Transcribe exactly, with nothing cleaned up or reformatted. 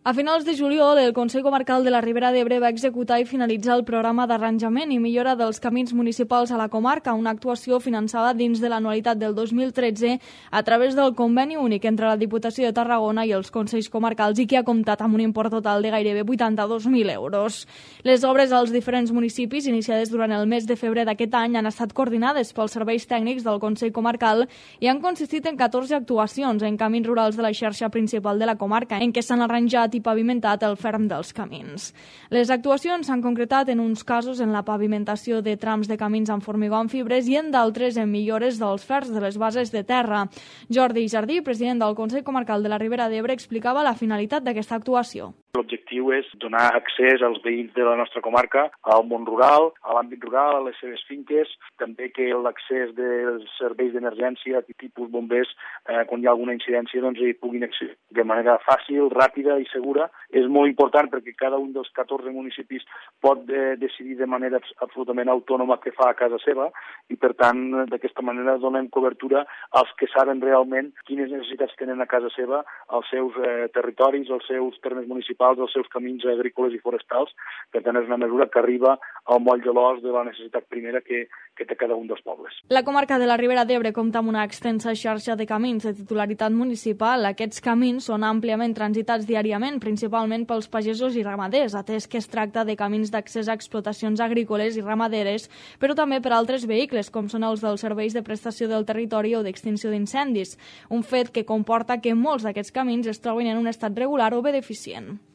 A finals de juliol, el Consell Comarcal de la Ribera d'Ebre va executar i finalitzar el programa d'arranjament i millora dels camins municipals a la comarca, una actuació finançada dins de l'anualitat del dos mil tretze a través del conveni únic entre la Diputació de Tarragona i els Consells Comarcals i que ha comptat amb un import total de gairebé vuitanta-dos mil euros. Les obres als diferents municipis, iniciades durant el mes de febrer d'aquest any, han estat coordinades pels serveis tècnics del Consell Comarcal i han consistit en catorze actuacions en camins rurals de la xarxa principal de la comarca, en què s'han arranjat i pavimentat el ferm dels camins. Les actuacions s'han concretat en uns casos en la pavimentació de trams de camins amb formigó amb fibres i en d'altres en millores dels ferms de les bases de terra. Jordi Jardí, president del Consell Comarcal de la Ribera d'Ebre, explicava la finalitat d'aquesta actuació. L'objectiu és donar accés als veïns de la nostra comarca al món rural, a l'àmbit rural, a les seves finques, també que l'accés dels serveis d'emergència, tipus bombers, eh, quan hi ha alguna incidència, doncs hi puguin accedir de manera fàcil, ràpida i segura. És molt important perquè cada un dels catorze municipis pot eh, decidir de manera absolutament autònoma què fa a casa seva i, per tant, d'aquesta manera donem cobertura als que saben realment quines necessitats tenen a casa seva, als seus eh, territoris, als seus termes municipals, als seus camins agrícoles i forestals. Per tant, és una mesura que arriba al moll de l'os de la necessitat primera que, que té cada un dels pobles. La comarca de la Ribera d'Ebre compta amb una extensa xarxa de camins de titularitat municipal. Aquests camins són àmpliament transitats diàriament, principalment pels pagesos i ramaders, atès que es tracta de camins d'accés a explotacions agrícoles i ramaderes, però també per altres vehicles, com són els dels serveis de prestació del territori o d'extinció d'incendis, un fet que comporta que molts d'aquests camins es trobin en un estat regular o bé deficient.